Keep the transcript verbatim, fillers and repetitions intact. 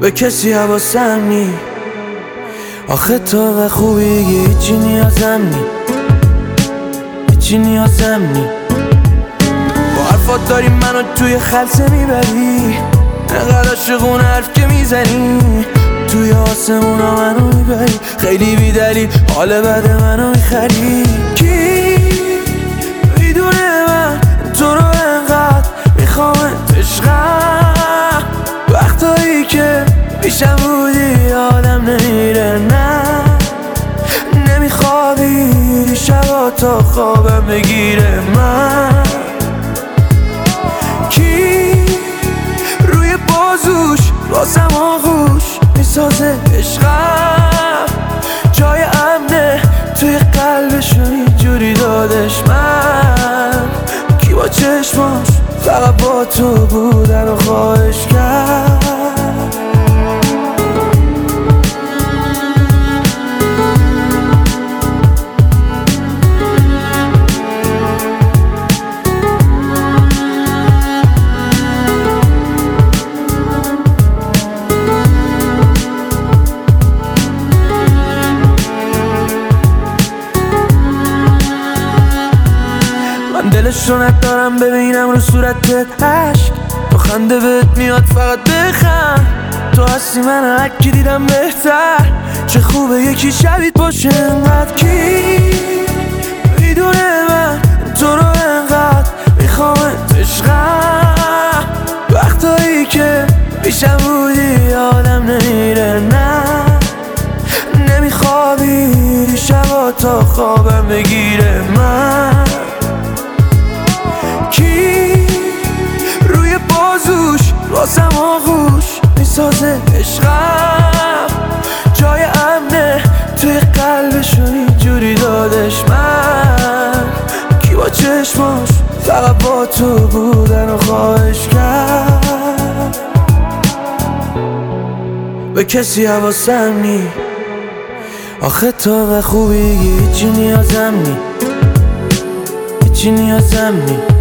به کسی حواسم نی. آخه تو و خوبی هیچی نیازم نی، هیچی نیازم نی. با حرفات داری منو توی خلسه میبری، انقدر عاشقون حرف که میزنی، توی آسمونا منو میبری، خیلی بیدلی حال بد منو میخری. کی میدونه من تو رو انقدر میخوامت عشقم، وقتایی که پیشم بودی آدم نمیره، نه نمیخوابی شبا تا خوابم بگیره. من کی روی بازوش واسم آغوش میسازه عشقم، جای امنه توی قلبشون اینجوری دادش. من کی با چشماش فقط با تو بودن و خواهش کرد. دلش رو ندارم ببینم رو صورتت عشق، تو خنده بهت میاد فقط بخند، تو هستی من هرکی دیدم بهتر. چه خوبه یکی شبیت باشه انقدر. کی میدونه من تو رو انقدر میخوامت عشقم، وقتایی که پیشم بودی آدم نمیره، نه نمیخوابی شبا تا خوابم بگیره. من کی روی بازوش واسم آغوش میسازه عشقم، جای امنه توی قلبشون اینجوری دادش. من کی با چشماش فقط با تو بودن و خواهش کرد. به کسی حواسم نی، آخه تو و خوبی هیچی نیازم نی، هیچی نیازم نی.